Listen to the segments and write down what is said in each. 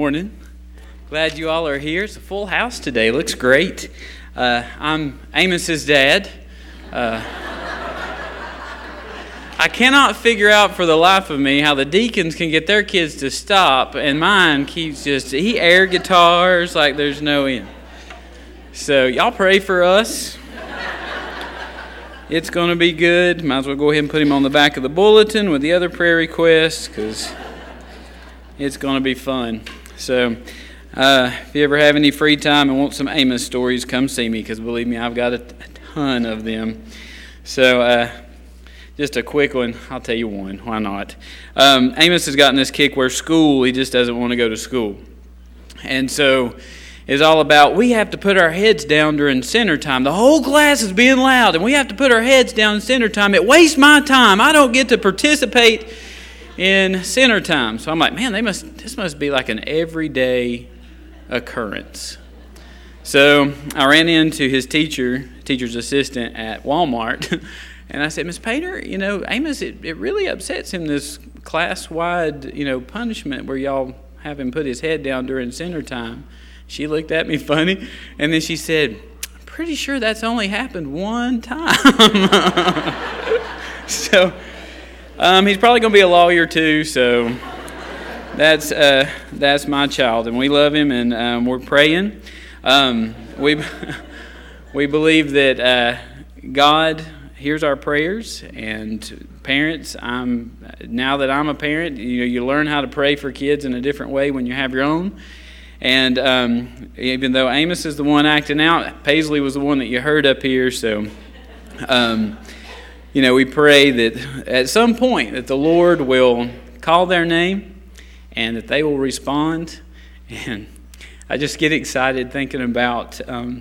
morning. Glad you all are here. It's a full house today. Looks great. I'm Amos's dad. I cannot figure out for the life of me how the deacons can get their kids to stop, and mine keeps he air guitars like there's no end. So y'all pray for us. It's going to be good. Might as well go ahead and put him on the back of the bulletin with the other prayer requests, because it's going to be fun. So if you ever have any free time and want some Amos stories, come see me, because believe me, I've got a ton of them. So just a quick one. I'll tell you one. Why not? Amos has gotten this kick where he just doesn't want to go to school. And so it's all about, we have to put our heads down during center time. The whole class is being loud, and we have to put our heads down in center time. It wastes my time. I don't get to participate in center time. So I'm like, man, this must be like an everyday occurrence. So I ran into his teacher's assistant at Walmart, and I said, Miss Painter, Amos, it really upsets him, this class-wide, punishment where y'all have him put his head down during center time. She looked at me funny, and then she said, I'm pretty sure that's only happened one time. So he's probably going to be a lawyer too, so that's my child, and we love him, and we're praying. We believe that God hears our prayers, and parents, now that I'm a parent, you learn how to pray for kids in a different way when you have your own. And even though Amos is the one acting out, Paisley was the one that you heard up here, so we pray that at some point that the Lord will call their name and that they will respond. And I just get excited thinking about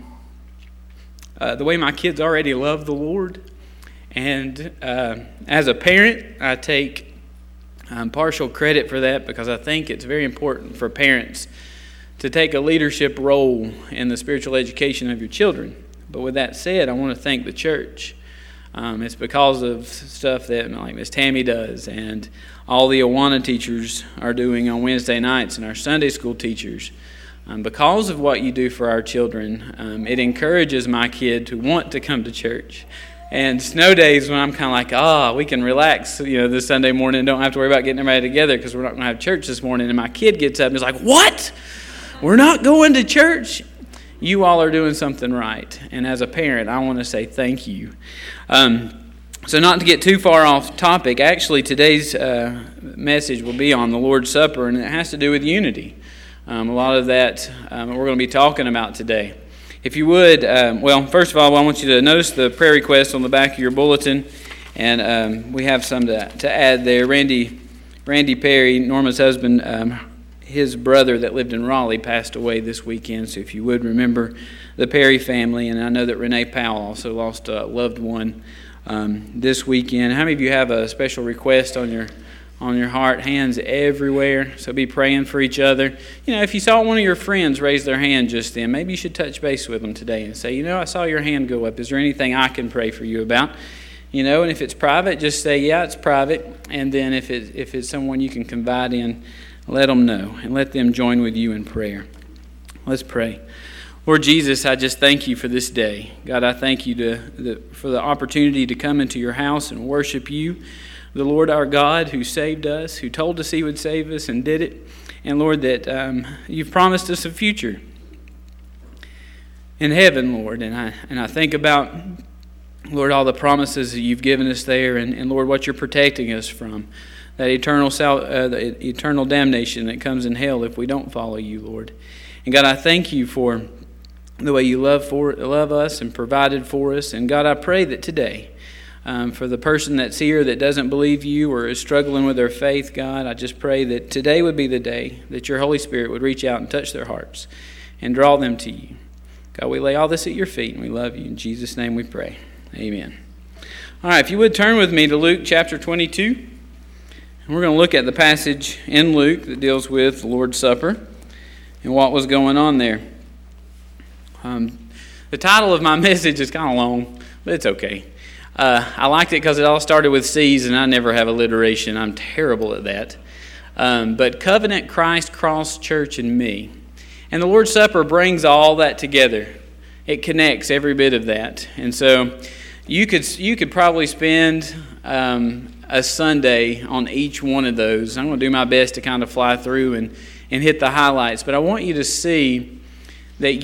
the way my kids already love the Lord. And as a parent, I take partial credit for that, because I think it's very important for parents to take a leadership role in the spiritual education of your children. But with that said, I want to thank the church. It's because of stuff that like Miss Tammy does, and all the Awana teachers are doing on Wednesday nights, and our Sunday school teachers. Because of what you do for our children, it encourages my kid to want to come to church. And snow days when I'm kind of like, we can relax, this Sunday morning and don't have to worry about getting everybody together because we're not going to have church this morning. And my kid gets up and is like, what? We're not going to church? You all are doing something right. And as a parent, I want to say thank you. So not to get too far off topic, actually today's message will be on the Lord's Supper, and it has to do with unity. A lot of that we're going to be talking about today. If you would, first of all, I want you to notice the prayer request on the back of your bulletin, and we have some to add there. Randy Perry, Norma's husband, his brother that lived in Raleigh passed away this weekend, so if you would remember the Perry family, and I know that Renee Powell also lost a loved one this weekend. How many of you have a special request on your heart? Hands everywhere, so be praying for each other. If you saw one of your friends raise their hand just then, maybe you should touch base with them today and say, I saw your hand go up. Is there anything I can pray for you about? And if it's private, just say, yeah, it's private. And then if it's someone you can confide in, let them know and let them join with you in prayer. Let's pray. Lord Jesus, I just thank you for this day. God, I thank you for the opportunity to come into your house and worship you, the Lord our God who saved us, who told us he would save us and did it. And Lord, that you've promised us a future in heaven, Lord. And I think about, Lord, all the promises that you've given us there, and Lord, what you're protecting us from, that the eternal damnation that comes in hell if we don't follow you, Lord. And God, I thank you for the way you love us and provided for us. And God, I pray that today, for the person that's here that doesn't believe you or is struggling with their faith, God, I just pray that today would be the day that your Holy Spirit would reach out and touch their hearts and draw them to you. God, we lay all this at your feet, and we love you. In Jesus' name we pray. Amen. All right, if you would turn with me to Luke chapter 22. We're going to look at the passage in Luke that deals with the Lord's Supper and what was going on there. The title of my message is kind of long, but it's okay. I liked it because it all started with C's, and I never have alliteration. I'm terrible at that. but Covenant Christ Cross Church and me. And the Lord's Supper brings all that together. It connects every bit of that. And so you could probably spend a Sunday on each one of those. I'm going to do my best to kind of fly through and hit the highlights. But I want you to see that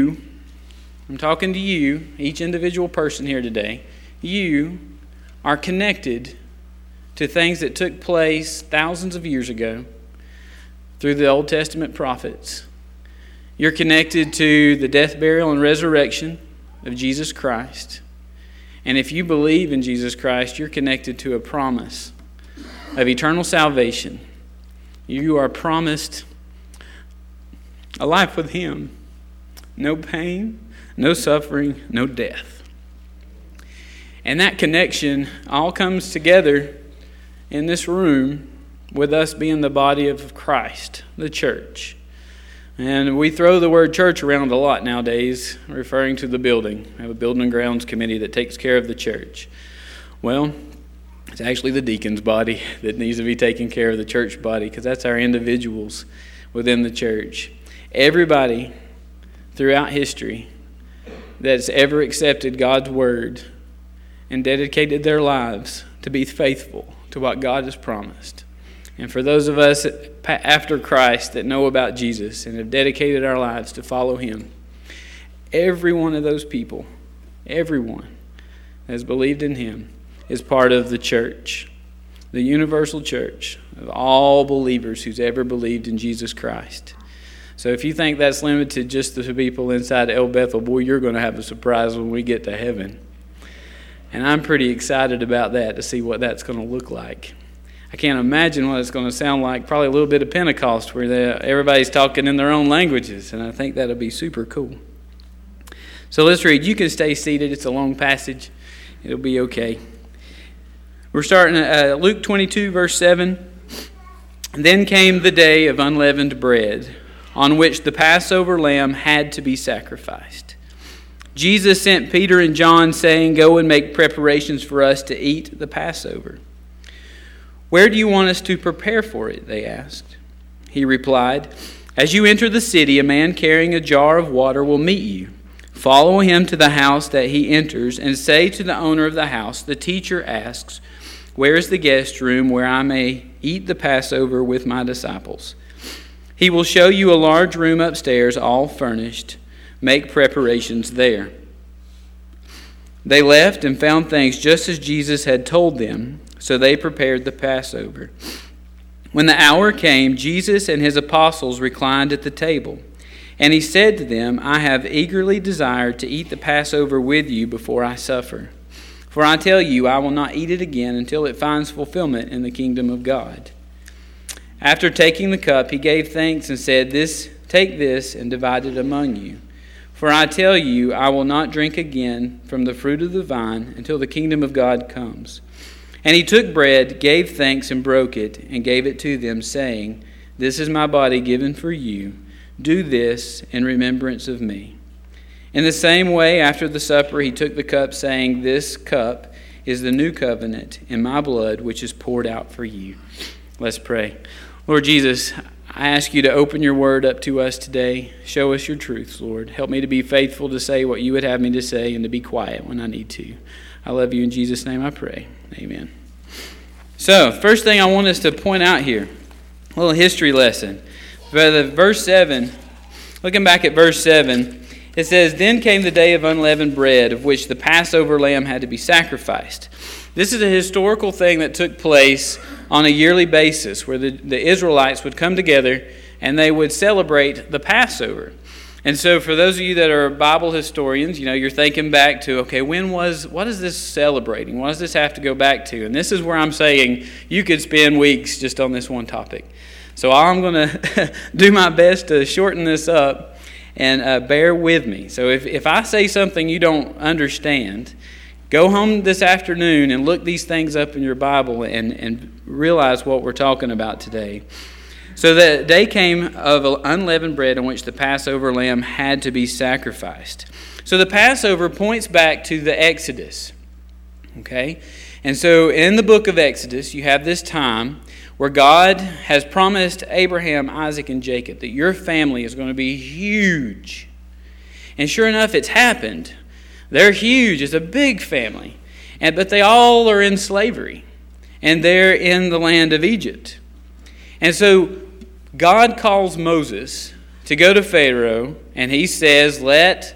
I'm talking to you, each individual person here today, you are connected to things that took place thousands of years ago through the Old Testament prophets. You're connected to the death, burial, and resurrection of Jesus Christ. And if you believe in Jesus Christ, you're connected to a promise of eternal salvation. You are promised a life with Him. No pain, no suffering, no death. And that connection all comes together in this room with us being the body of Christ, the church. And we throw the word church around a lot nowadays, referring to the building. We have a building and grounds committee that takes care of the church. Well, it's actually the deacon's body that needs to be taking care of the church body, because that's our individuals within the church. Everybody throughout history that's ever accepted God's word and dedicated their lives to be faithful to what God has promised. And for those of us after Christ that know about Jesus and have dedicated our lives to follow Him, every one of those people, everyone that has believed in Him is part of the church, the universal church of all believers who's ever believed in Jesus Christ. So if you think that's limited just to the people inside El Bethel, boy, you're going to have a surprise when we get to heaven. And I'm pretty excited about that, to see what that's going to look like. I can't imagine what it's going to sound like. Probably a little bit of Pentecost where everybody's talking in their own languages. And I think that'll be super cool. So let's read. You can stay seated. It's a long passage. It'll be okay. We're starting at Luke 22, verse 7. Then came the day of unleavened bread, on which the Passover lamb had to be sacrificed. Jesus sent Peter and John, saying, "Go and make preparations for us to eat the Passover." "Where do you want us to prepare for it?" they asked. He replied, "As you enter the city, a man carrying a jar of water will meet you. Follow him to the house that he enters, and say to the owner of the house, 'The teacher asks, where is the guest room where I may eat the Passover with my disciples?' He will show you a large room upstairs, all furnished. Make preparations there." They left and found things just as Jesus had told them, so they prepared the Passover. When the hour came, Jesus and His apostles reclined at the table. And He said to them, "I have eagerly desired to eat the Passover with you before I suffer. For I tell you, I will not eat it again until it finds fulfillment in the kingdom of God." After taking the cup, He gave thanks and said, "Take this and divide it among you. For I tell you, I will not drink again from the fruit of the vine until the kingdom of God comes." And He took bread, gave thanks, and broke it, and gave it to them, saying, "This is my body given for you. Do this in remembrance of me." In the same way, after the supper, He took the cup, saying, "This cup is the new covenant in my blood, which is poured out for you." Let's pray. Lord Jesus, I ask you to open your word up to us today. Show us your truths, Lord. Help me to be faithful to say what you would have me to say and to be quiet when I need to. I love you. In Jesus' name I pray. Amen. So, first thing I want us to point out here, a little history lesson. Verse 7, looking back at verse 7, it says, "Then came the day of unleavened bread, of which the Passover lamb had to be sacrificed." This is a historical thing that took place on a yearly basis, where the Israelites would come together and they would celebrate the Passover. And so for those of you that are Bible historians, you're thinking back to, okay, what is this celebrating? What does this have to go back to? And this is where I'm saying you could spend weeks just on this one topic. So I'm going to do my best to shorten this up and bear with me. So if I say something you don't understand, go home this afternoon and look these things up in your Bible and realize what we're talking about today. So the day came of unleavened bread on which the Passover lamb had to be sacrificed. So the Passover points back to the Exodus. Okay? And so in the book of Exodus, you have this time where God has promised Abraham, Isaac, and Jacob that your family is going to be huge. And sure enough, it's happened. They're huge. It's a big family. But they all are in slavery. And they're in the land of Egypt. And so God calls Moses to go to Pharaoh, and he says, let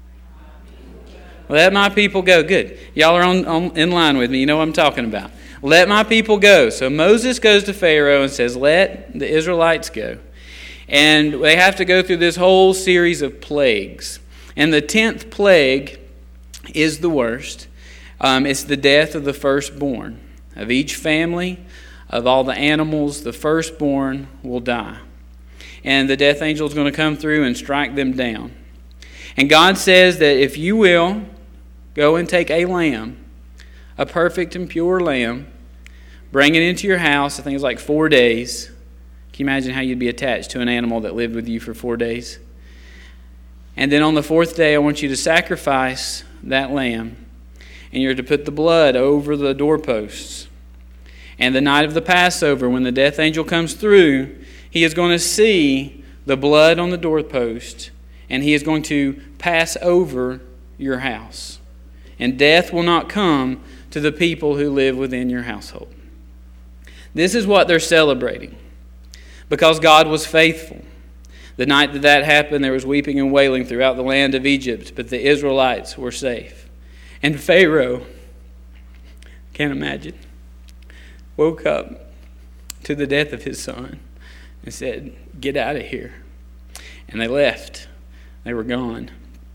my people go. Good. Y'all are in line with me. You know what I'm talking about. Let my people go. So Moses goes to Pharaoh and says, let the Israelites go. And they have to go through this whole series of plagues. And the 10th plague is the worst. It's the death of the firstborn. Of each family, of all the animals, the firstborn will die. And the death angel is going to come through and strike them down. And God says that if you will go and take a lamb, a perfect and pure lamb, bring it into your house. I think it's like 4 days. Can you imagine how you'd be attached to an animal that lived with you for 4 days? And then on the 4th day, I want you to sacrifice that lamb. And you're to put the blood over the doorposts. And the night of the Passover, when the death angel comes through, he is going to see the blood on the doorpost, and he is going to pass over your house. And death will not come to the people who live within your household. This is what they're celebrating, because God was faithful. The night that happened, there was weeping and wailing throughout the land of Egypt, but the Israelites were safe. And Pharaoh, can't imagine, woke up to the death of his son and said, get out of here. And they left. They were gone.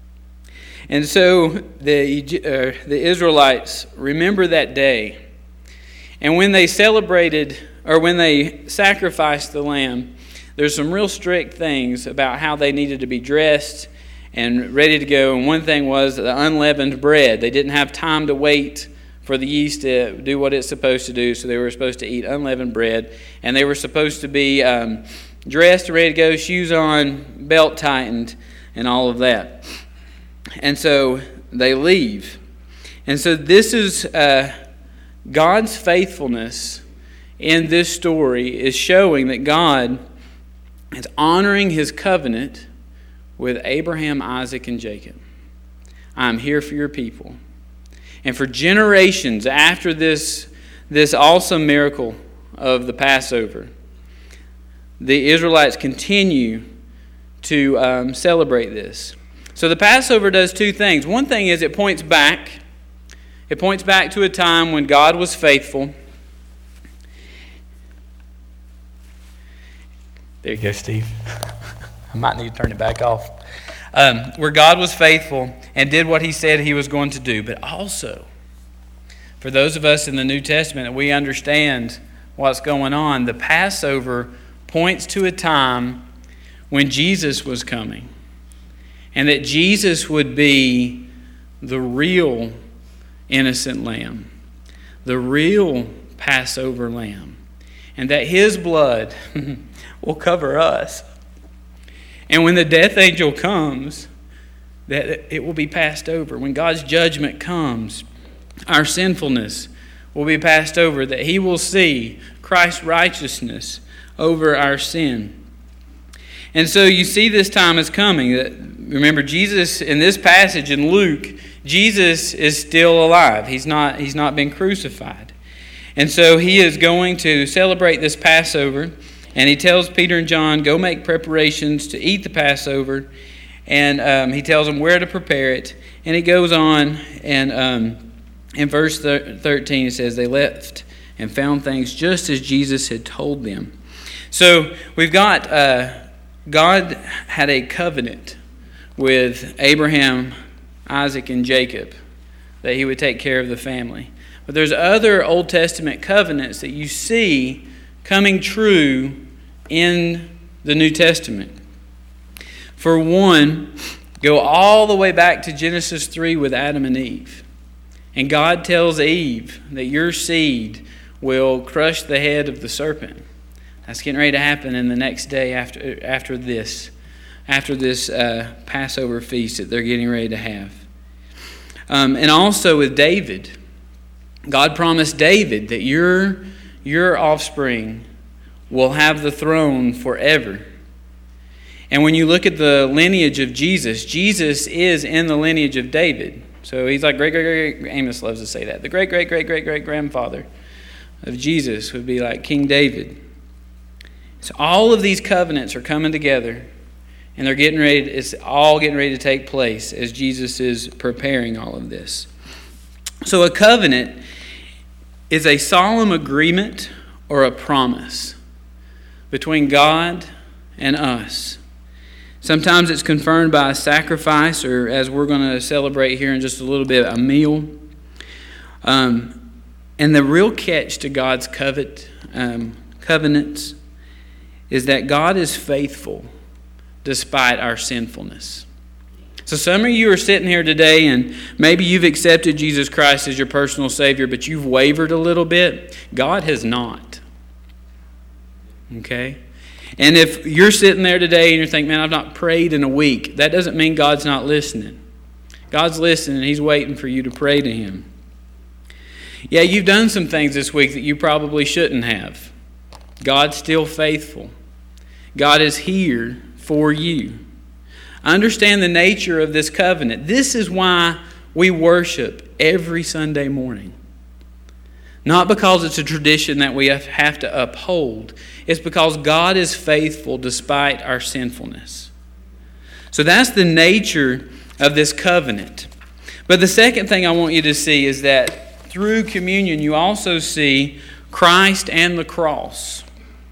And so the Israelites remember that day. And when they celebrated, or when they sacrificed the lamb, there's some real strict things about how they needed to be dressed and ready to go. And one thing was the unleavened bread. They didn't have time to wait for the yeast to do what it's supposed to do, so they were supposed to eat unleavened bread. And they were supposed to be dressed, ready to go, shoes on, belt tightened, and all of that. And so they leave. And so this is God's faithfulness in this story is showing that God is honoring his covenant with Abraham, Isaac, and Jacob. I'm here for your people. And for generations after this awesome miracle of the Passover, the Israelites continue to celebrate this. So the Passover does two things. One thing is it points back. It points back to a time when God was faithful. There you go, Steve. I might need to turn it back off. Where God was faithful and did what he said he was going to do. But also, for those of us in the New Testament that we understand what's going on, the Passover points to a time when Jesus was coming. And that Jesus would be the real innocent lamb. The real Passover lamb. And that his blood will cover us. And when the death angel comes, that it will be passed over. When God's judgment comes, our sinfulness will be passed over. That he will see Christ's righteousness over our sin. And so you see this time is coming. Remember, Jesus, in this passage in Luke, Jesus is still alive. He's not been crucified. And so he is going to celebrate this Passover. And he tells Peter and John, go make preparations to eat the Passover. And he tells them where to prepare it. And he goes on, and in verse 13 it says, they left and found things just as Jesus had told them. So we've got, God had a covenant with Abraham, Isaac, and Jacob that he would take care of the family. But there's other Old Testament covenants that you see coming true in the New Testament. For one, go all the way back to Genesis 3 with Adam and Eve. And God tells Eve that your seed will crush the head of the serpent. That's getting ready to happen in the next day after this Passover feast that they're getting ready to have. And also with David, God promised David that your offspring will have the throne forever. And when you look at the lineage of Jesus, Jesus is in the lineage of David. So he's like great, Amos loves to say that. The great grandfather of Jesus would be like King David. So all of these covenants are coming together, and it's all getting ready to take place as Jesus is preparing all of this. So a covenant is a solemn agreement or a promise between God and us. Sometimes it's confirmed by a sacrifice, or as we're going to celebrate here in just a little bit, a meal. And the real catch to God's covenants is that God is faithful despite our sinfulness. So some of you are sitting here today and maybe you've accepted Jesus Christ as your personal Savior, but you've wavered a little bit. God has not. Okay? And if you're sitting there today and you're thinking, man, I've not prayed in a week, that doesn't mean God's not listening. God's listening. He's waiting for you to pray to Him. Yeah, you've done some things this week that you probably shouldn't have. God's still faithful. God is here for you. Understand the nature of this covenant. This is why we worship every Sunday morning. Not because it's a tradition that we have to uphold. It's because God is faithful despite our sinfulness. So that's the nature of this covenant. But the second thing I want you to see is that through communion you also see Christ and the cross.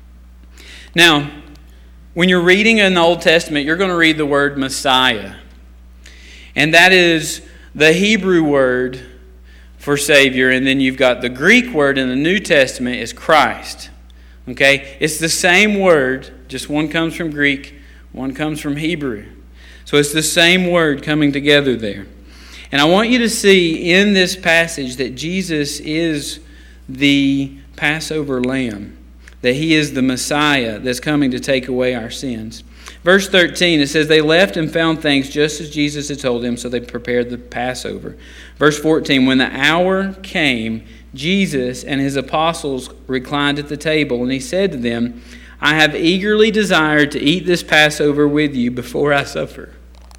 Now, when you're reading in the Old Testament, you're going to read the word Messiah. And that is the Hebrew word for Savior. And then you've got the Greek word in the New Testament is Christ. Okay? It's the same word, just one comes from Greek, one comes from Hebrew. So it's the same word coming together there. And I want you to see in this passage that Jesus is the Passover lamb. That He is the Messiah that's coming to take away our sins. Verse 13, it says, they left and found things just as Jesus had told them, so they prepared the Passover. Verse 14, when the hour came, Jesus and His apostles reclined at the table, and He said to them, I have eagerly desired to eat this Passover with you before I suffer.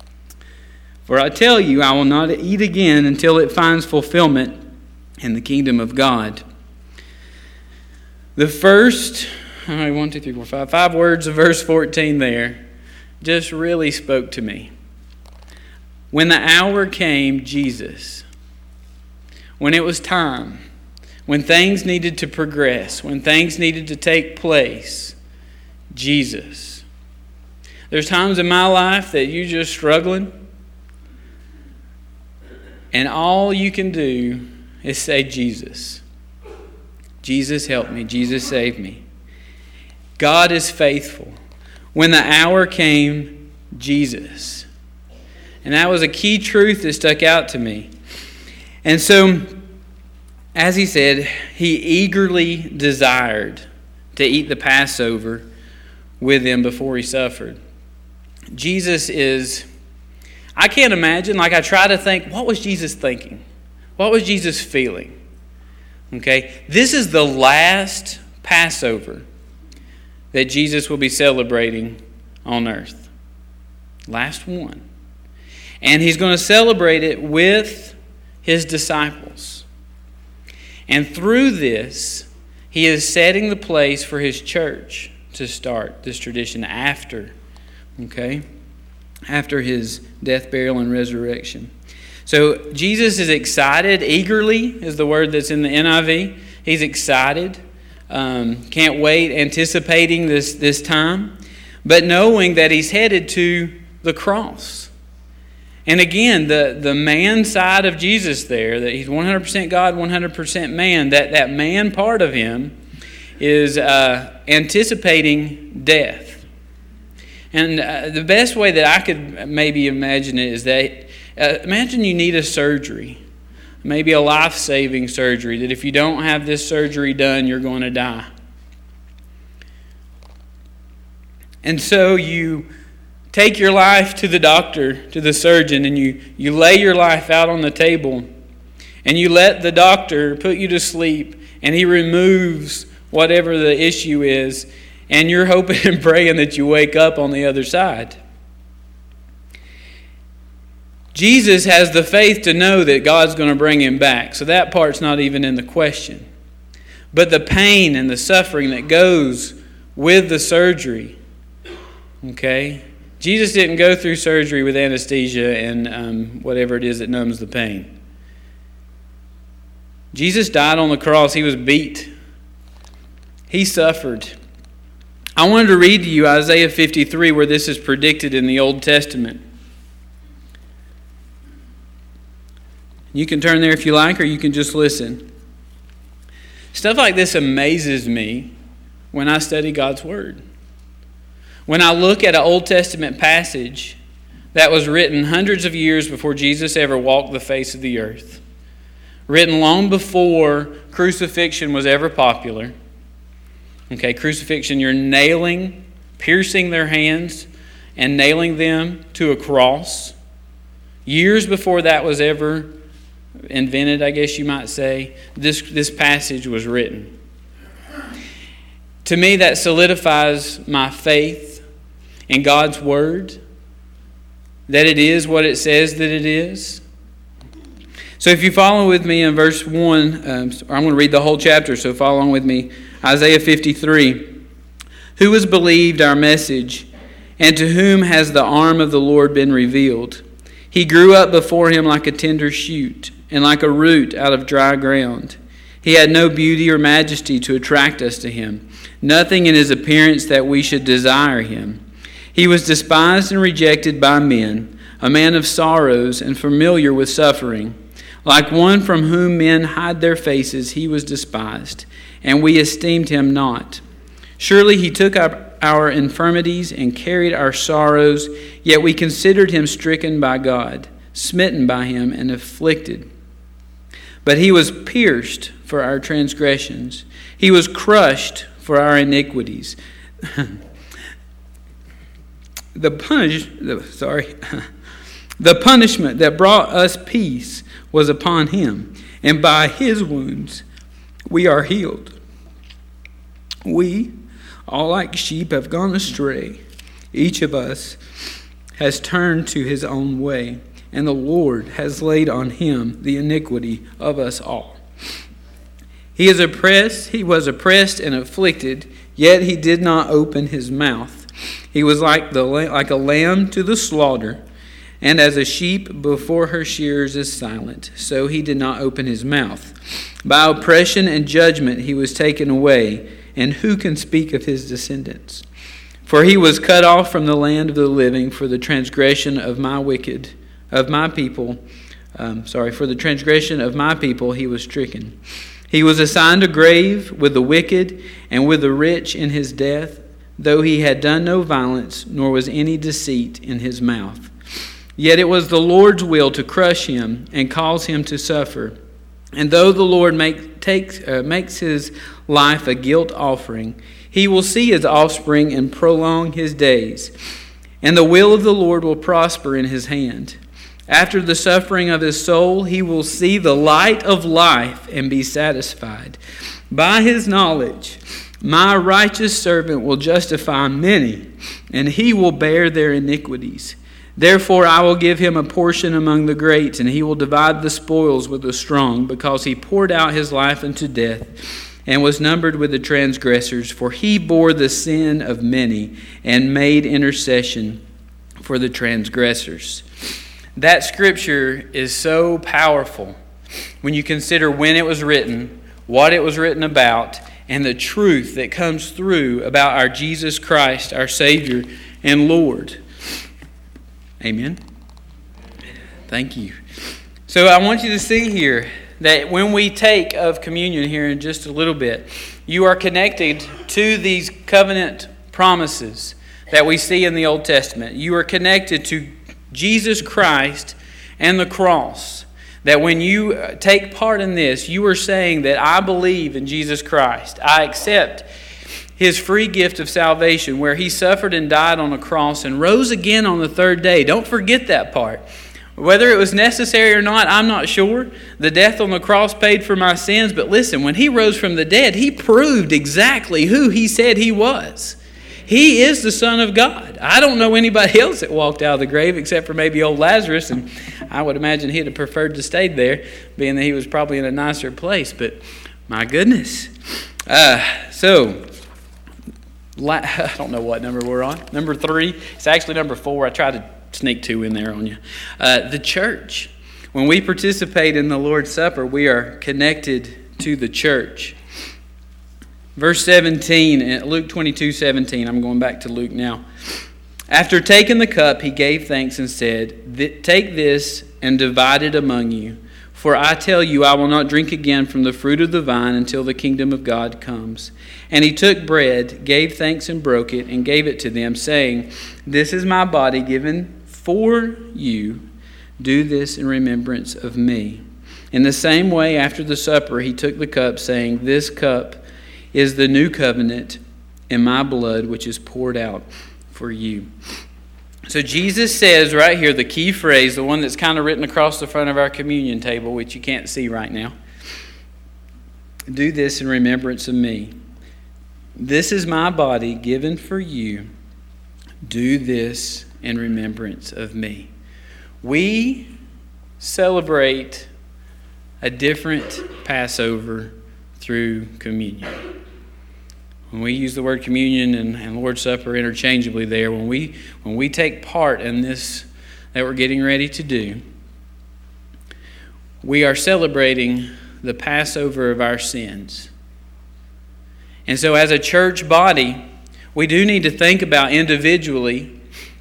For I tell you, I will not eat again until it finds fulfillment in the kingdom of God. The first, 5 words of verse 14 there just really spoke to me. When the hour came, Jesus. When it was time. When things needed to progress. When things needed to take place. Jesus. There's times in my life that you're just struggling. And all you can do is say, Jesus. Jesus help me. Jesus save me. God is faithful. When the hour came, Jesus. And that was a key truth that stuck out to me. And so, as he said, He eagerly desired to eat the Passover with them before He suffered. Jesus is, I can't imagine, I try to think, what was Jesus thinking? What was Jesus feeling? Okay, this is the last Passover that Jesus will be celebrating on earth. Last one. And He's going to celebrate it with His disciples. And through this, He is setting the place for His church to start this tradition after His death, burial, and resurrection. So Jesus is excited. Eagerly is the word that's in the NIV. He's excited. Can't wait, anticipating this time. But knowing that He's headed to the cross. And again, the man side of Jesus there, that He's 100% God, 100% man, that man part of Him is anticipating death. And the best way that I could maybe imagine it is that imagine you need a surgery, maybe a life-saving surgery, that if you don't have this surgery done, you're going to die. And so you take your life to the doctor, to the surgeon, and you lay your life out on the table, and you let the doctor put you to sleep, and he removes whatever the issue is, and you're hoping and praying that you wake up on the other side. Jesus has the faith to know that God's going to bring him back, so that part's not even in the question. But the pain and the suffering that goes with the surgery, okay? Jesus didn't go through surgery with anesthesia and whatever it is that numbs the pain. Jesus died on the cross. He was beat. He suffered. I wanted to read to you Isaiah 53, where this is predicted in the Old Testament. You can turn there if you like, or you can just listen. Stuff like this amazes me when I study God's Word. When I look at an Old Testament passage that was written hundreds of years before Jesus ever walked the face of the earth, written long before crucifixion was ever popular. Okay, crucifixion, you're piercing their hands and nailing them to a cross. Years before that was ever invented, I guess you might say, this passage was written. To me, that solidifies my faith in God's Word, that it is what it says that it is. So if you follow with me in verse 1, I'm going to read the whole chapter, so follow along with me. Isaiah 53. Who has believed our message, and to whom has the arm of the Lord been revealed? He grew up before him like a tender shoot, and like a root out of dry ground. He had no beauty or majesty to attract us to him, nothing in his appearance that we should desire him. He was despised and rejected by men, a man of sorrows and familiar with suffering. Like one from whom men hide their faces, he was despised, and we esteemed him not. Surely he took up our infirmities and carried our sorrows, yet we considered him stricken by God, smitten by him, and afflicted. But he was pierced for our transgressions. He was crushed for our iniquities. The punishment that brought us peace was upon him, and by his wounds we are healed. We, all like sheep, have gone astray. Each of us has turned to his own way, and the Lord has laid on him the iniquity of us all. He was oppressed and afflicted, yet he did not open his mouth. He was like a lamb to the slaughter, and as a sheep before her shearers is silent, so he did not open his mouth. By oppression and judgment he was taken away, and who can speak of his descendants? For he was cut off from the land of the living for the transgression of for the transgression of my people he was stricken. He was assigned a grave with the wicked and with the rich in his death, though he had done no violence, nor was any deceit in his mouth. Yet it was the Lord's will to crush him and cause him to suffer. And though the Lord makes his life a guilt offering, he will see his offspring and prolong his days. And the will of the Lord will prosper in his hand. After the suffering of his soul, he will see the light of life and be satisfied. By his knowledge, my righteous servant will justify many, and he will bear their iniquities. Therefore I will give him a portion among the great, and he will divide the spoils with the strong, because he poured out his life unto death, and was numbered with the transgressors. For he bore the sin of many, and made intercession for the transgressors. That scripture is so powerful when you consider when it was written, what it was written about, and the truth that comes through about our Jesus Christ, our Savior and Lord. Amen. Thank you. So I want you to see here that when we take of communion here in just a little bit, you are connected to these covenant promises that we see in the Old Testament. You are connected to Jesus Christ and the cross. That when you take part in this, you are saying that I believe in Jesus Christ. I accept his free gift of salvation, where he suffered and died on a cross and rose again on the third day. Don't forget that part. Whether it was necessary or not, I'm not sure. The death on the cross paid for my sins. But listen, when he rose from the dead, he proved exactly who he said he was. He is the Son of God. I don't know anybody else that walked out of the grave except for maybe old Lazarus, and I would imagine he'd have preferred to stay there, being that he was probably in a nicer place. But my goodness. I don't know what number we're on. Number 3. It's actually number 4. I tried to sneak 2 in there on you. The church. When we participate in the Lord's Supper, we are connected to the church. Verse 17, Luke 22:17. I'm going back to Luke now. After taking the cup, he gave thanks and said, "Take this and divide it among you. For I tell you, I will not drink again from the fruit of the vine until the kingdom of God comes." And he took bread, gave thanks and broke it, and gave it to them, saying, "This is my body given for you. Do this in remembrance of me." In the same way, after the supper, he took the cup, saying, "This cup is the new covenant in my blood, which is poured out for you." So Jesus says right here, the key phrase, the one that's kind of written across the front of our communion table, which you can't see right now. "Do this in remembrance of me. This is my body given for you. Do this in remembrance of me." We celebrate a different Passover through communion. When we use the word communion and Lord's Supper interchangeably there, when we take part in this that we're getting ready to do, we are celebrating the Passover of our sins. And so as a church body, we do need to think about individually,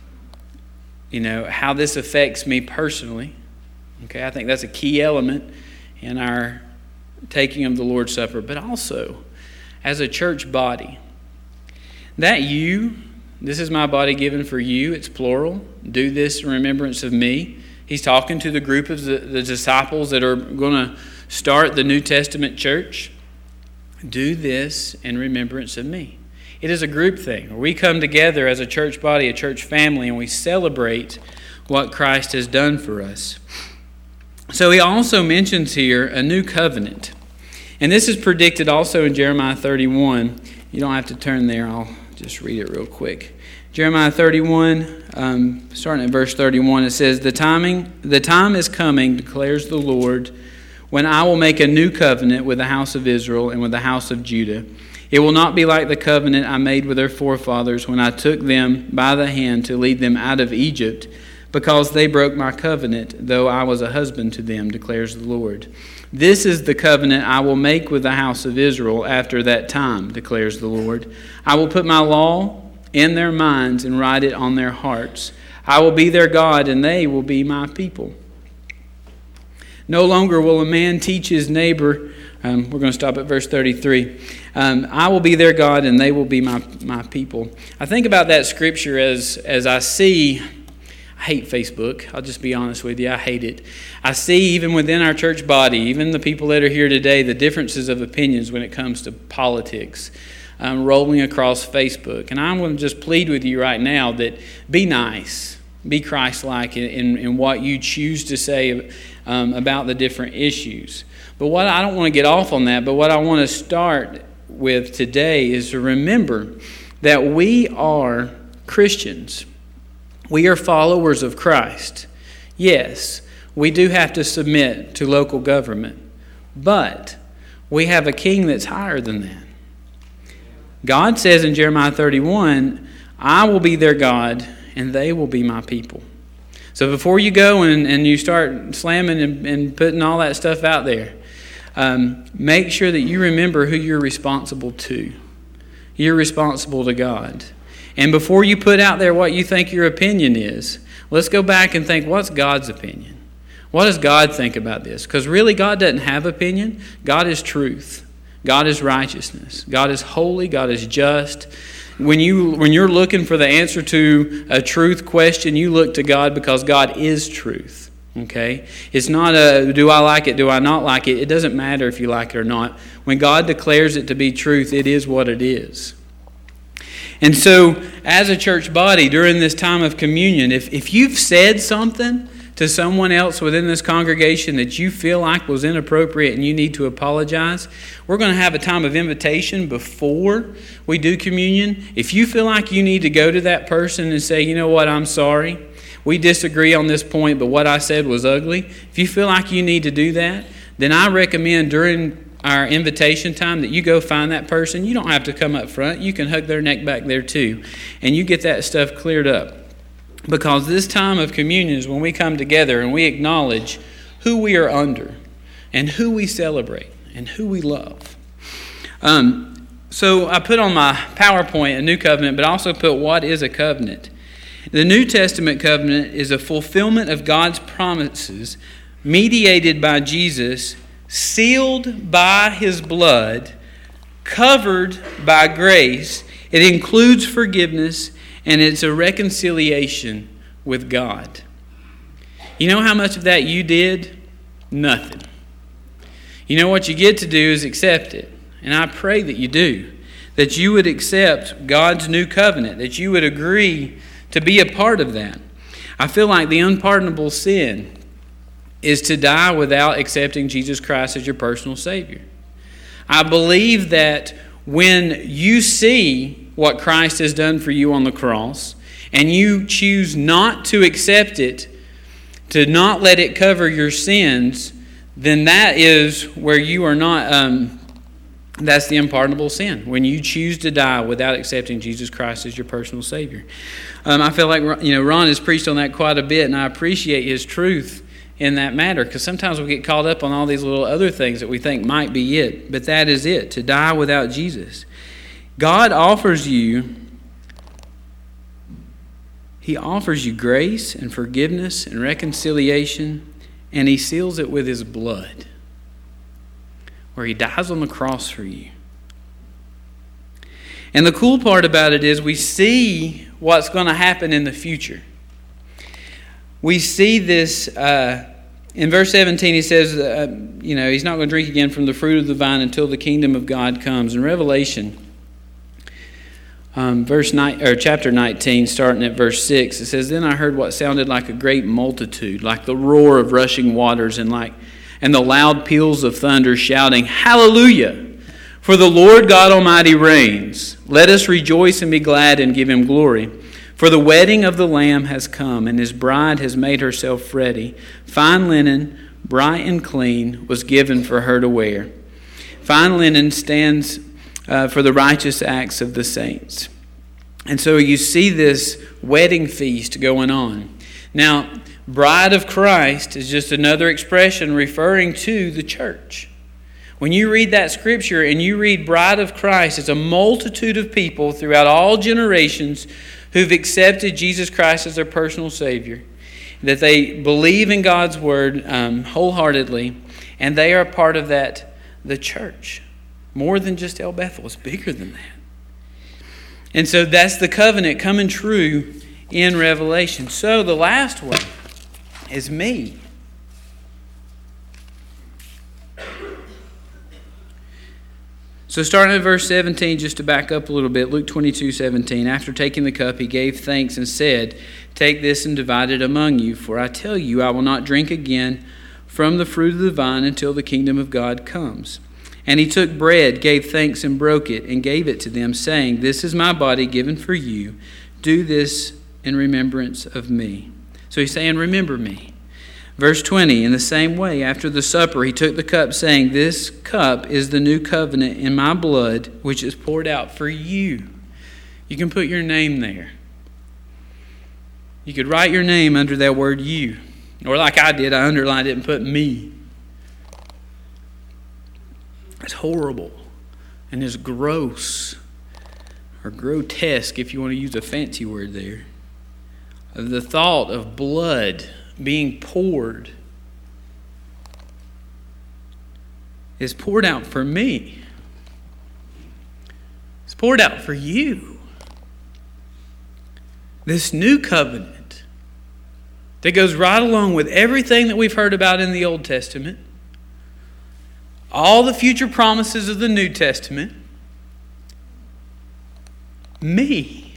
how this affects me personally. Okay, I think that's a key element in our taking of the Lord's Supper, but also as a church body. That you, this is my body given for you, it's plural. Do this in remembrance of me. He's talking to the group of the disciples that are going to start the New Testament church. Do this in remembrance of me. It is a group thing where we come together as a church body, a church family, and we celebrate what Christ has done for us. So he also mentions here a new covenant. And this is predicted also in Jeremiah 31. You don't have to turn there. I'll just read it real quick. Jeremiah 31, starting at verse 31, it says, The time is coming, declares the Lord, when I will make a new covenant with the house of Israel and with the house of Judah. It will not be like the covenant I made with their forefathers when I took them by the hand to lead them out of Egypt, because they broke my covenant, though I was a husband to them, declares the Lord. This is the covenant I will make with the house of Israel after that time, declares the Lord. I will put my law in their minds and write it on their hearts. I will be their God, and they will be my people. No longer will a man teach his neighbor. We're going to stop at verse 33. I will be their God, and they will be my people. I think about that scripture as I see. I hate Facebook. I'll just be honest with you. I hate it. I see even within our church body, even the people that are here today, the differences of opinions when it comes to politics rolling across Facebook. And I'm going to just plead with you right now that be nice. Be Christ-like in what you choose to say about the different issues. But what I don't want to get off on that, but what I want to start with today is to remember that we are Christians. We are followers of Christ. Yes, we do have to submit to local government, but we have a king that's higher than that. God says in Jeremiah 31, I will be their God, and they will be my people. So before you go and you start slamming and putting all that stuff out there, make sure that you remember who you're responsible to. You're responsible to God. And before you put out there what you think your opinion is, let's go back and think, what's God's opinion? What does God think about this? Because really, God doesn't have opinion. God is truth. God is righteousness. God is holy. God is just. When you're looking for the answer to a truth question, you look to God because God is truth. Okay? It's not a, do I like it, do I not like it? It doesn't matter if you like it or not. When God declares it to be truth, it is what it is. And so, as a church body, during this time of communion, if you've said something to someone else within this congregation that you feel like was inappropriate and you need to apologize, we're going to have a time of invitation before we do communion. If you feel like you need to go to that person and say, you know what, I'm sorry, we disagree on this point, but what I said was ugly. If you feel like you need to do that, then I recommend during our invitation time that you go find that person. You don't have to come up front. You can hug their neck back there too. And you get that stuff cleared up. Because this time of communion is when we come together and we acknowledge who we are under and who we celebrate and who we love. So I put on my PowerPoint a new covenant, but I also put what is a covenant. The New Testament covenant is a fulfillment of God's promises mediated by Jesus, sealed by His blood, covered by grace. It includes forgiveness, and it's a reconciliation with God. You know how much of that you did? Nothing. You know what you get to do is accept it. And I pray that you do. That you would accept God's new covenant. That you would agree to be a part of that. I feel like the unpardonable sin is to die without accepting Jesus Christ as your personal Savior. I believe that when you see what Christ has done for you on the cross, and you choose not to accept it, to not let it cover your sins, then that is where you are not, that's the unpardonable sin, when you choose to die without accepting Jesus Christ as your personal Savior. I feel like Ron has preached on that quite a bit, and I appreciate his truth in that matter, because sometimes we get caught up on all these little other things that we think might be it, but that is it, to die without Jesus. God offers you, He offers you grace and forgiveness and reconciliation, and He seals it with His blood, where He dies on the cross for you. And the cool part about it is we see what's going to happen in the future. We see this in verse 17. He says, He's not going to drink again from the fruit of the vine until the kingdom of God comes. In Revelation, chapter 19, starting at verse 6, it says, "Then I heard what sounded like a great multitude, like the roar of rushing waters, and the loud peals of thunder, shouting, 'Hallelujah! For the Lord God Almighty reigns. Let us rejoice and be glad and give Him glory. For the wedding of the Lamb has come, and His bride has made herself ready. Fine linen, bright and clean, was given for her to wear. Fine linen stands for the righteous acts of the saints.'" And so you see this wedding feast going on. Now, bride of Christ is just another expression referring to the church. When you read that scripture and you read bride of Christ, it's a multitude of people throughout all generations who've accepted Jesus Christ as their personal Savior, that they believe in God's Word wholeheartedly, and they are part of that, the church. More than just El Bethel. It's bigger than that. And so that's the covenant coming true in Revelation. So the last one is me. So starting at verse 17, just to back up a little bit, Luke 22:17, "After taking the cup, He gave thanks and said, 'Take this and divide it among you, for I tell you, I will not drink again from the fruit of the vine until the kingdom of God comes.' And He took bread, gave thanks, and broke it, and gave it to them, saying, 'This is my body given for you. Do this in remembrance of me.'" So He's saying, remember me. Verse 20, "In the same way, after the supper, He took the cup, saying, 'This cup is the new covenant in my blood, which is poured out for you.'" You can put your name there. You could write your name under that word "you." Or like I did, I underlined it and put "me." It's horrible and it's gross, or grotesque if you want to use a fancy word there. The thought of blood being poured is poured out for me. It's poured out for you. This new covenant that goes right along with everything that we've heard about in the Old Testament, all the future promises of the New Testament, me.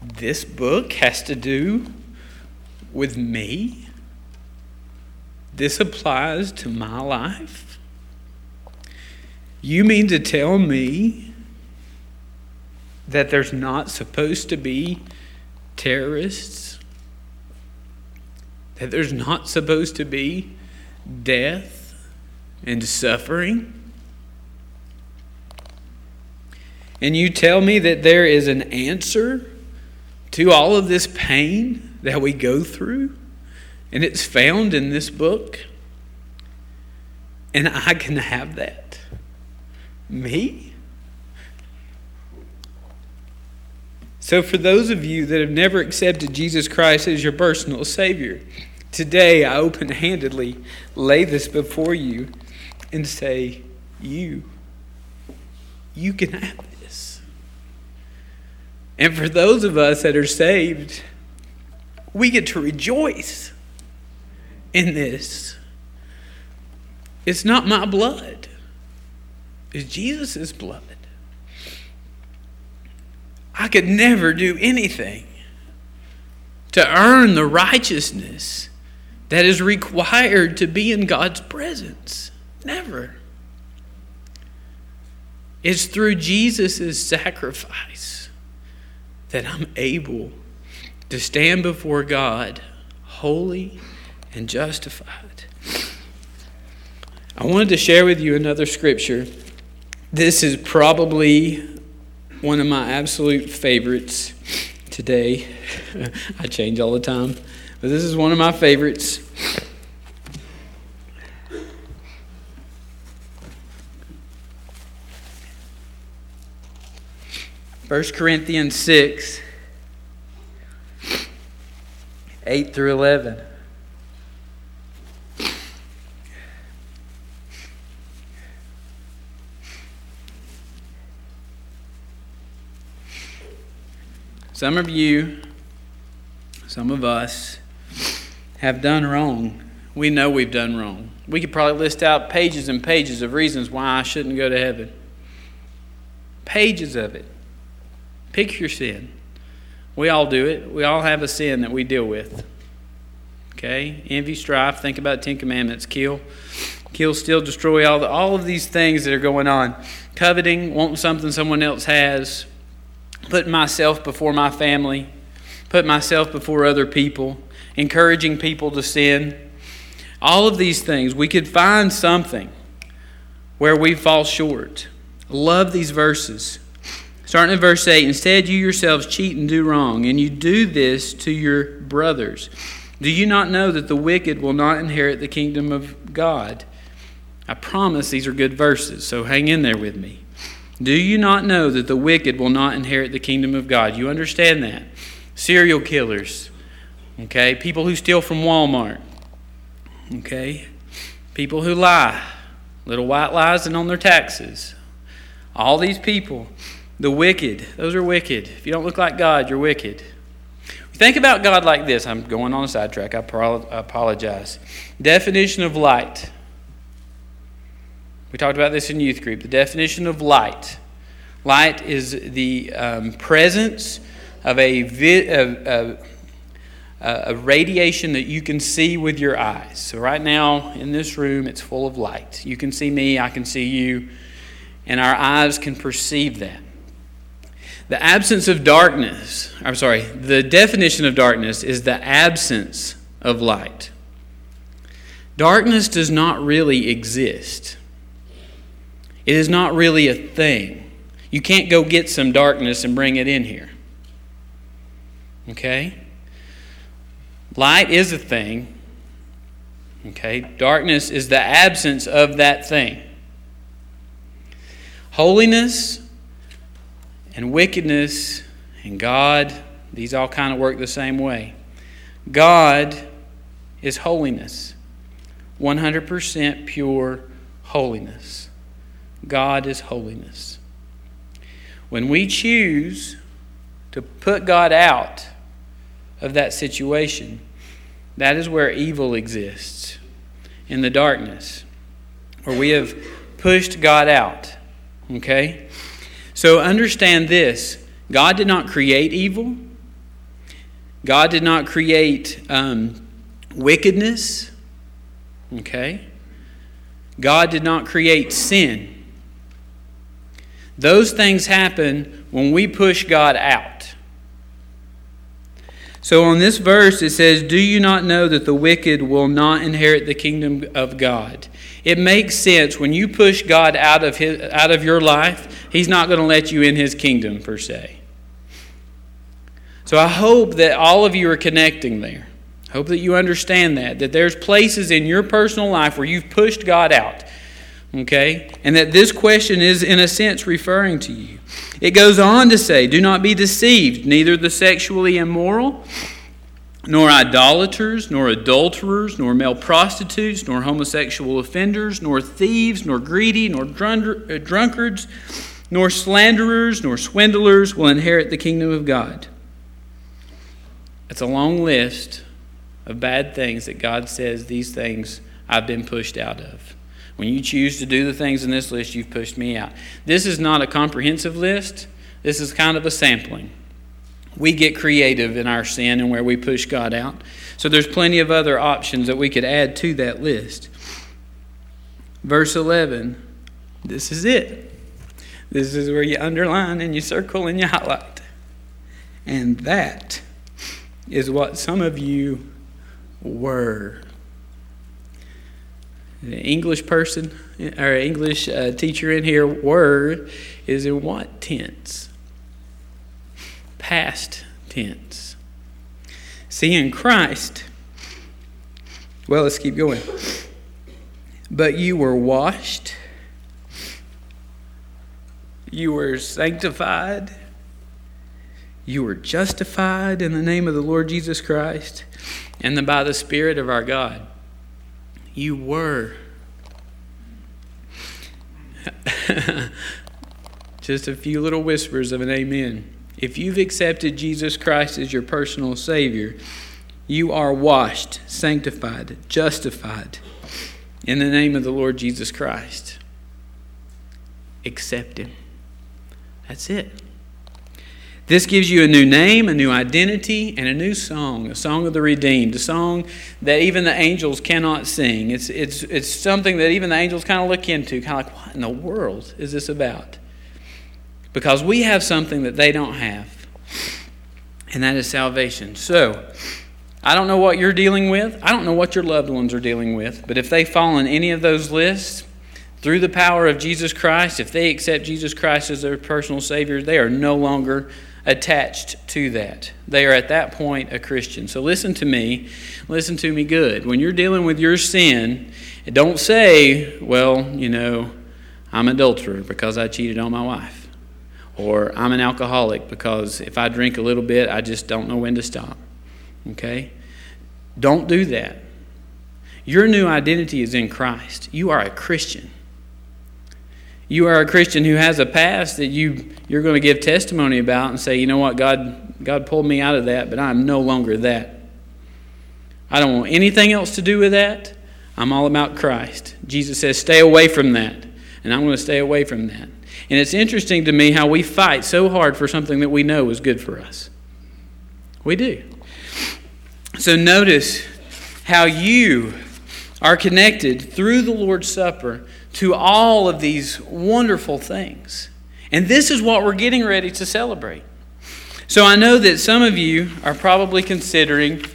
this book has to do with me? This applies to my life? You mean to tell me that there's not supposed to be terrorists? That there's not supposed to be death and suffering? And you tell me that there is an answer to all of this pain that we go through, and it's found in this book, and I can have that? Me? So for those of you that have never accepted Jesus Christ as your personal Savior, today I open-handedly lay this before you and say, you can have this. And for those of us that are saved, we get to rejoice in this. It's not my blood. It's Jesus' blood. I could never do anything to earn the righteousness that is required to be in God's presence. Never. It's through Jesus' sacrifice that I'm able to stand before God holy and justified. I wanted to share with you another scripture. This is probably one of my absolute favorites today. I change all the time, but this is one of my favorites. First Corinthians 6, 8 through 11. Some of you, some of us, have done wrong. We know we've done wrong. We could probably list out pages and pages of reasons why I shouldn't go to heaven. Pages of it. Pick your sin. We all do it. We all have a sin that we deal with. Okay? Envy, strife, think about 10 Commandments. Kill, steal, destroy, all of these things that are going on. Coveting, wanting something someone else has. Putting myself before my family. Putting myself before other people. Encouraging people to sin. All of these things, we could find something where we fall short. Love these verses. Starting in verse 8, instead you yourselves cheat and do wrong, and you do this to your brothers. Do you not know that the wicked will not inherit the kingdom of God? I promise these are good verses, so hang in there with me. Do you not know that the wicked will not inherit the kingdom of God? You understand that? Serial killers, okay? People who steal from Walmart, okay? People who lie, little white lies and on their taxes. All these people. The wicked, those are wicked. If you don't look like God, you're wicked. Think about God like this. I'm going on a sidetrack. I apologize. Definition of light. We talked about this in youth group. The definition of light. Light is the presence of a radiation that you can see with your eyes. So right now in this room, it's full of light. You can see me, I can see you, and our eyes can perceive that. The absence of darkness, the definition of darkness is the absence of light. Darkness does not really exist. It is not really a thing. You can't go get some darkness and bring it in here. Okay? Light is a thing. Okay? Darkness is the absence of that thing. Holiness and wickedness and God, these all kind of work the same way. God is holiness. 100% pure holiness. God is holiness. When we choose to put God out of that situation, that is where evil exists, in the darkness, where we have pushed God out. Okay? So understand this. God did not create evil. God did not create wickedness. Okay? God did not create sin. Those things happen when we push God out. So on this verse it says, "Do you not know that the wicked will not inherit the kingdom of God?" It makes sense. When you push God out of your life, He's not going to let you in His kingdom per se. So I hope that all of you are connecting there. I hope that you understand that there's places in your personal life where you've pushed God out. Okay? And that this question is, in a sense, referring to you. It goes on to say, "Do not be deceived, neither the sexually immoral, nor idolaters, nor adulterers, nor male prostitutes, nor homosexual offenders, nor thieves, nor greedy, nor drunkards, nor slanderers, nor swindlers will inherit the kingdom of God." It's a long list of bad things that God says, these things I've been pushed out of. When you choose to do the things in this list, you've pushed me out. This is not a comprehensive list. This is kind of a sampling. We get creative in our sin and where we push God out. So there's plenty of other options that we could add to that list. Verse 11, this is it. This is where you underline and you circle and you highlight. And that is what some of you were. The English person or English teacher in here, were is in what tense? Past tense. See, in Christ, well, let's keep going. But you were washed, you were sanctified, you were justified in the name of the Lord Jesus Christ and by the Spirit of our God. You were. Just a few little whispers of an amen. If you've accepted Jesus Christ as your personal Savior, you are washed, sanctified, justified in the name of the Lord Jesus Christ. Accept Him. That's it. This gives you a new name, a new identity, and a new song, a song of the redeemed, a song that even the angels cannot sing. It's something that even the angels kind of look into, kind of like, what in the world is this about? Because we have something that they don't have, and that is salvation. So, I don't know what you're dealing with. I don't know what your loved ones are dealing with, but if they fall in any of those lists, through the power of Jesus Christ, if they accept Jesus Christ as their personal Savior, they are no longer attached to that. They are at that point a Christian. So listen to me good. When you're dealing with your sin, don't say, well, I'm an adulterer because I cheated on my wife. Or I'm an alcoholic because if I drink a little bit, I just don't know when to stop. Okay? Don't do that. Your new identity is in Christ. You are a Christian. You are a Christian who has a past that you're going to give testimony about and say, you know what, God pulled me out of that, but I'm no longer that. I don't want anything else to do with that. I'm all about Christ. Jesus says, stay away from that. And I'm going to stay away from that. And it's interesting to me how we fight so hard for something that we know is good for us. We do. So notice how you are connected through the Lord's Supper to all of these wonderful things. And this is what we're getting ready to celebrate. So I know that some of you are probably considering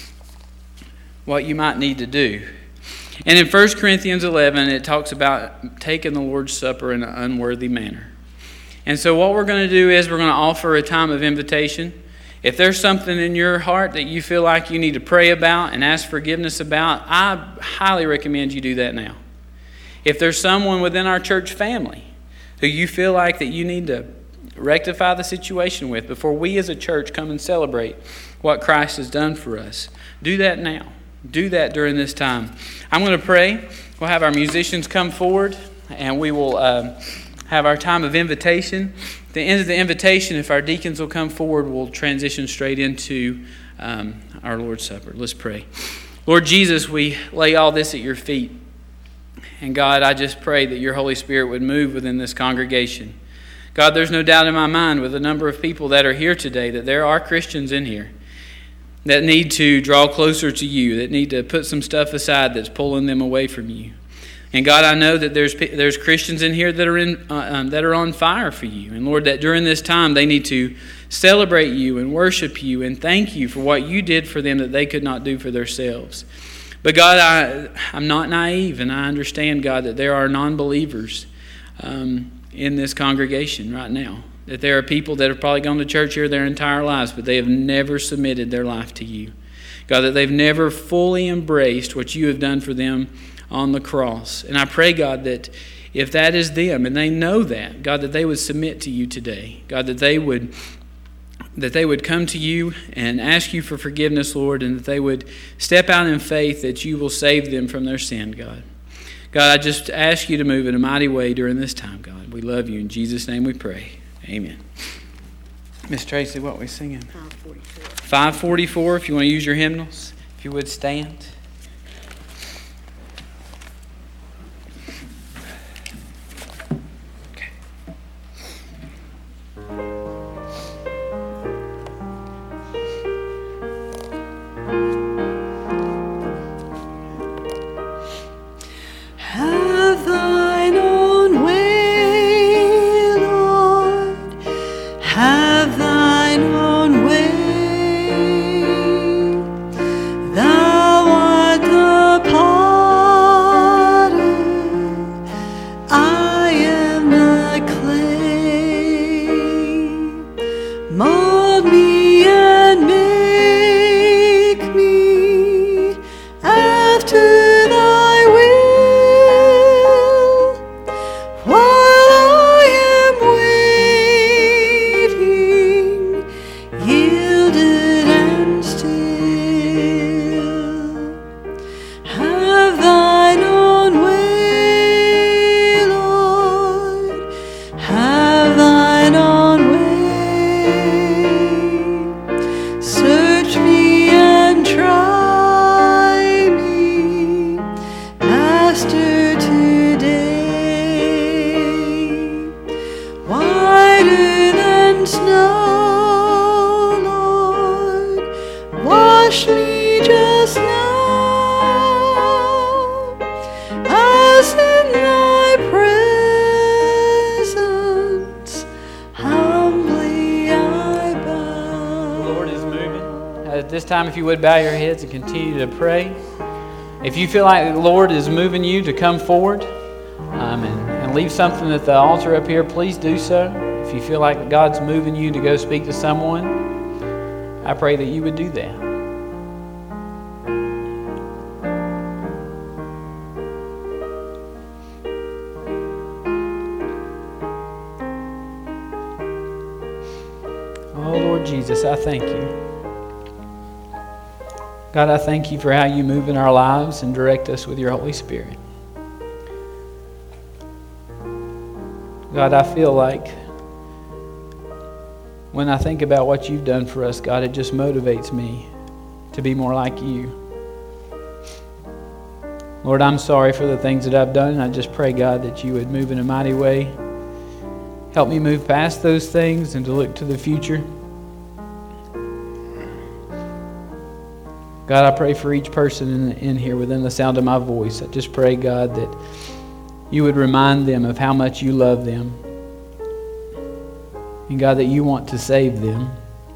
what you might need to do. And in 1 Corinthians 11, it talks about taking the Lord's Supper in an unworthy manner. And so what we're going to do is we're going to offer a time of invitation. If there's something in your heart that you feel like you need to pray about and ask forgiveness about, I highly recommend you do that now. If there's someone within our church family who you feel like that you need to rectify the situation with before we as a church come and celebrate what Christ has done for us, do that now. Do that during this time. I'm going to pray. We'll have our musicians come forward and we will have our time of invitation. At the end of the invitation, if our deacons will come forward, we'll transition straight into our Lord's Supper. Let's pray. Lord Jesus, we lay all this at your feet. And God, I just pray that your Holy Spirit would move within this congregation. God, there's no doubt in my mind with the number of people that are here today that there are Christians in here. that need to draw closer to you, that need to put some stuff aside that's pulling them away from you. And God, I know that there's Christians in here that are on fire for you. And Lord, that during this time they need to celebrate you and worship you and thank you for what you did for them that they could not do for themselves. But God, I'm not naive, and I understand, God, that there are non-believers in this congregation right now. That there are people that have probably gone to church here their entire lives, but they have never submitted their life to you. God, that they've never fully embraced what you have done for them on the cross. And I pray, God, that if that is them, and they know that, God, that they would submit to you today. God, that they would come to you and ask you for forgiveness, Lord, and that they would step out in faith that you will save them from their sin, God. God, I just ask you to move in a mighty way during this time, God. We love you. In Jesus' name we pray. Amen. Miss Tracy, what are we singing? 544. 544, if you want to use your hymnals. If you would stand. If you would bow your heads and continue to pray. If you feel like the Lord is moving you to come forward and leave something at the altar up here, please do so. If you feel like God's moving you to go speak to someone, I pray that you would do that. Oh, Lord Jesus, I thank you. God, I thank you for how you move in our lives and direct us with your Holy Spirit. God, I feel like when I think about what you've done for us, God, it just motivates me to be more like you. Lord, I'm sorry for the things that I've done, and I just pray, God, that you would move in a mighty way. Help me move past those things and to look to the future. God, I pray for each person in here within the sound of my voice. I just pray, God, that you would remind them of how much you love them. And God, that you want to save them.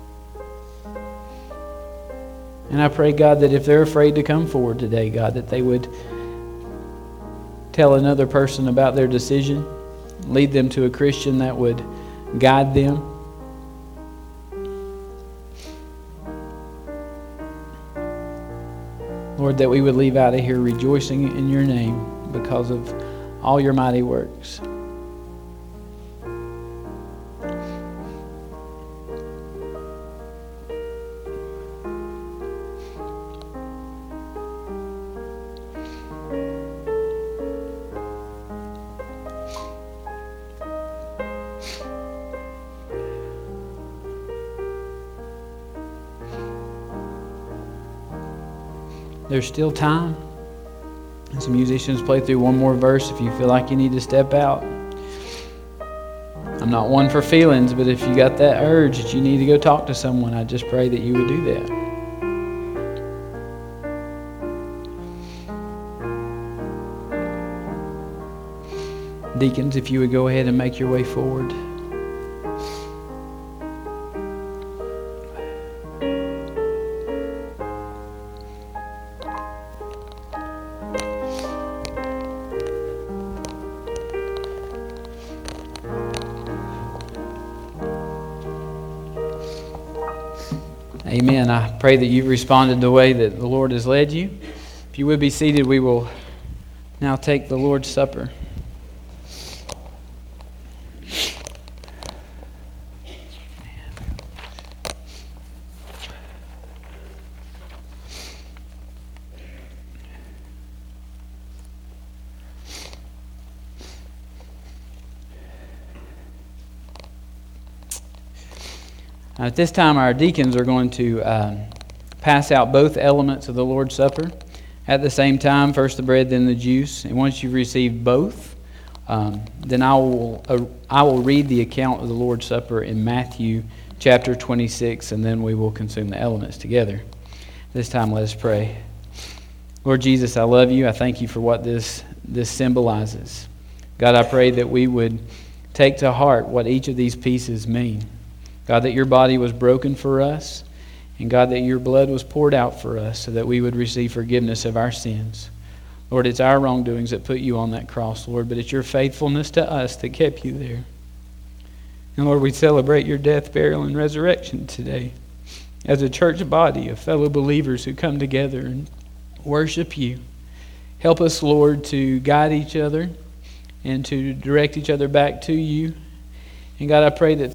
And I pray, God, that if they're afraid to come forward today, God, that they would tell another person about their decision, lead them to a Christian that would guide them. Lord, that we would leave out of here rejoicing in your name because of all your mighty works. There's still time. And some musicians play through one more verse if you feel like you need to step out. I'm not one for feelings, but if you got that urge that you need to go talk to someone, I just pray that you would do that. Deacons, if you would go ahead and make your way forward. Amen. I pray that you've responded the way that the Lord has led you. If you would be seated, we will now take the Lord's Supper. At this time, our deacons are going to pass out both elements of the Lord's Supper at the same time, first the bread, then the juice. And once you've received both, then I will read the account of the Lord's Supper in Matthew chapter 26, and then we will consume the elements together. This time, let us pray. Lord Jesus, I love you. I thank you for what this symbolizes. God, I pray that we would take to heart what each of these pieces mean. God, that your body was broken for us, and God, that your blood was poured out for us so that we would receive forgiveness of our sins. Lord, it's our wrongdoings that put you on that cross, Lord, but it's your faithfulness to us that kept you there. And Lord, we celebrate your death, burial, and resurrection today as a church body of fellow believers who come together and worship you. Help us, Lord, to guide each other and to direct each other back to you. And God, I pray that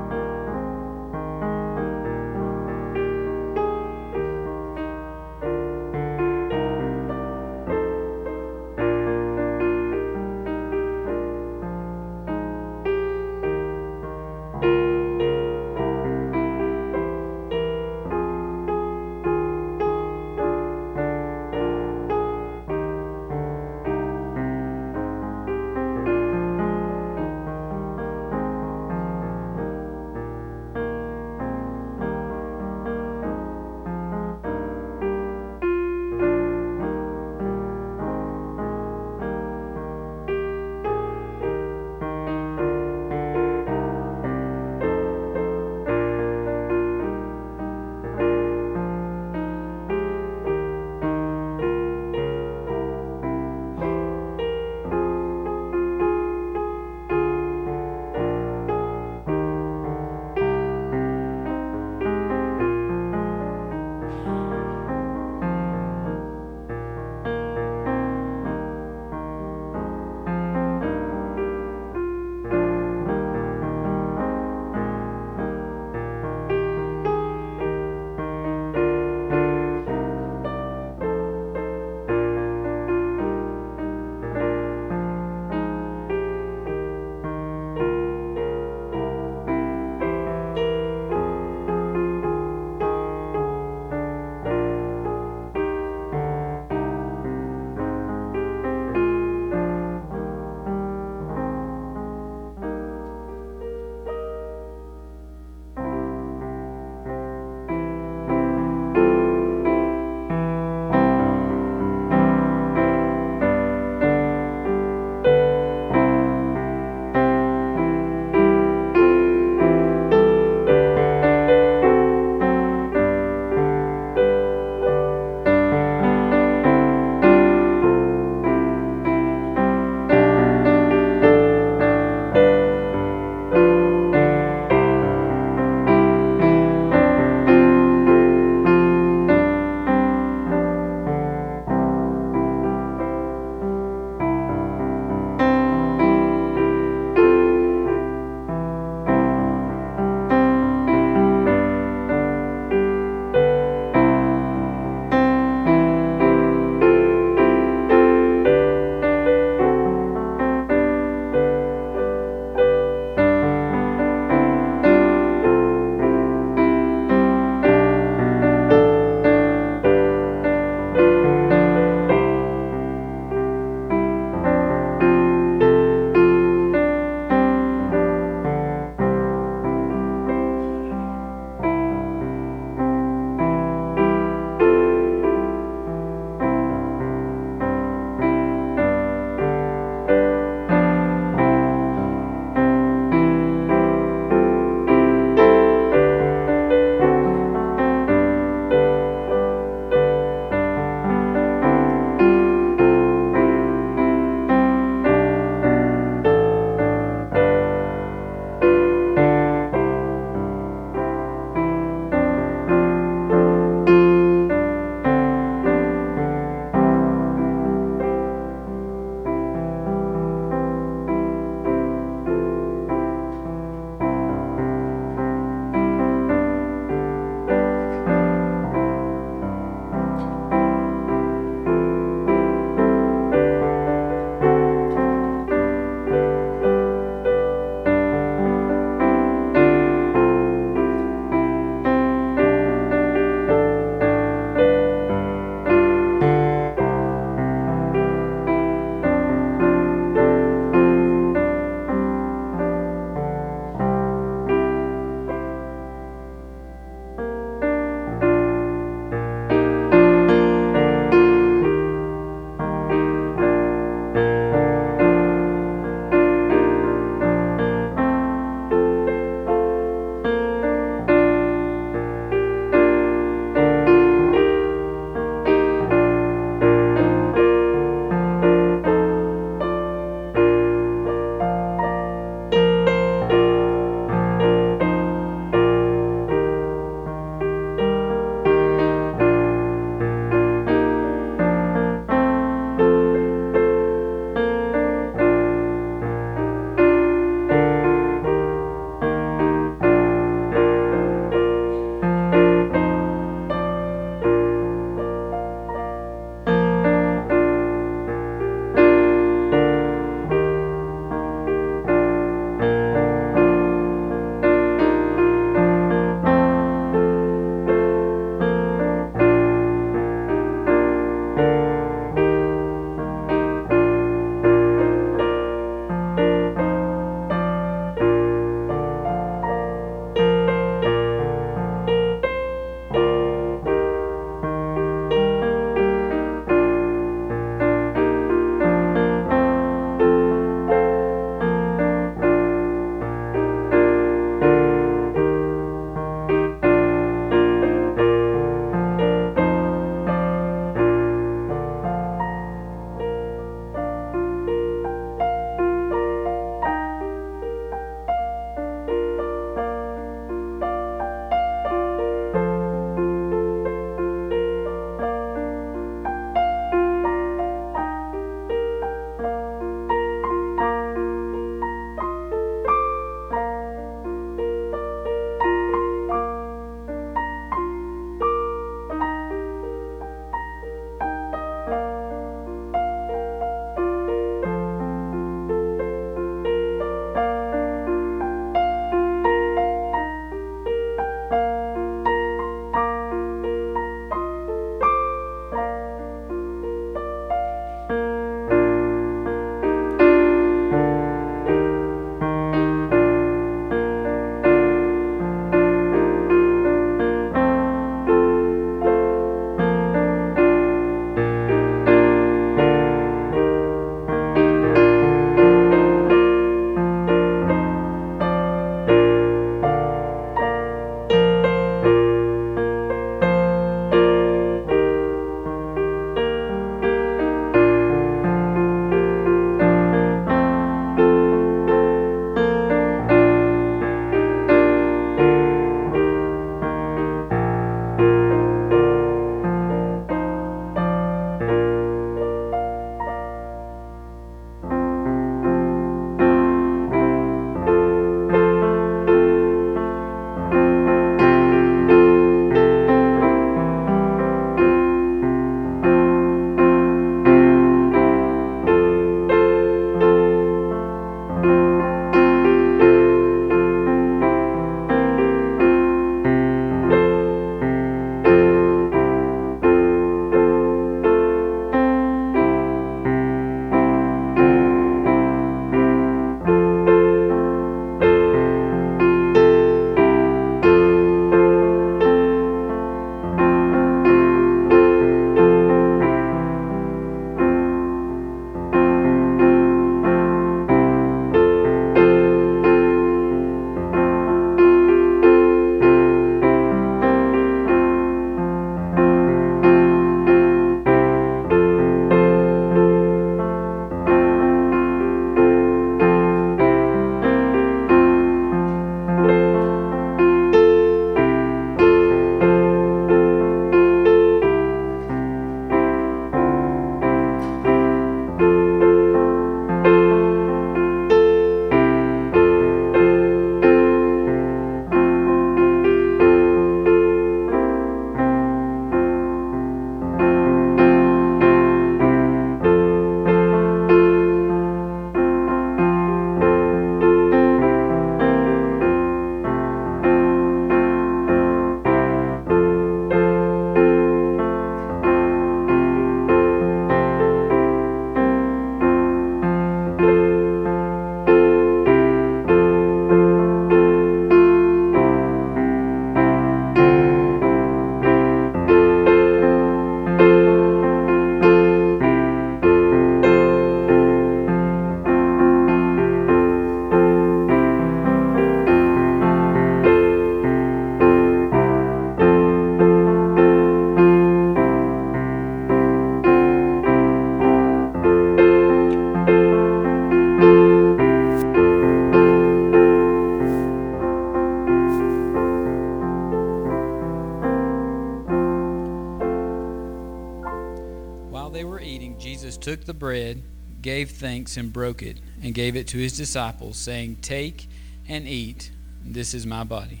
Took the bread, gave thanks, and broke it, and gave it to his disciples, saying, "Take and eat. This is my body."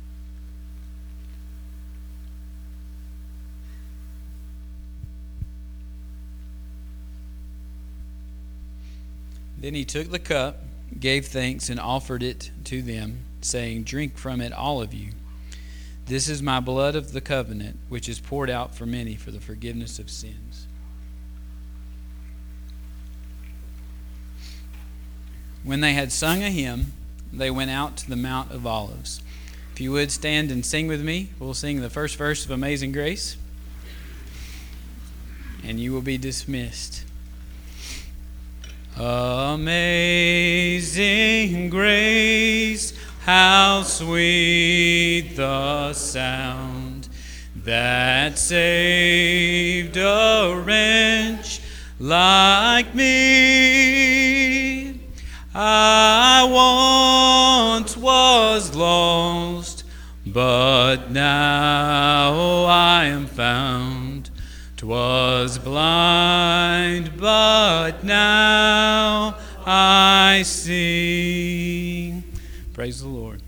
Then he took the cup, gave thanks, and offered it to them, saying, "Drink from it, all of you. This is my blood of the covenant, which is poured out for many for the forgiveness of sins." When they had sung a hymn, they went out to the Mount of Olives. If you would stand and sing with me, we'll sing the first verse of Amazing Grace, and you will be dismissed. Amazing grace, how sweet the sound that saved a wretch like me. I once was lost, but now I am found. 'Twas blind, but now I see. Praise the Lord.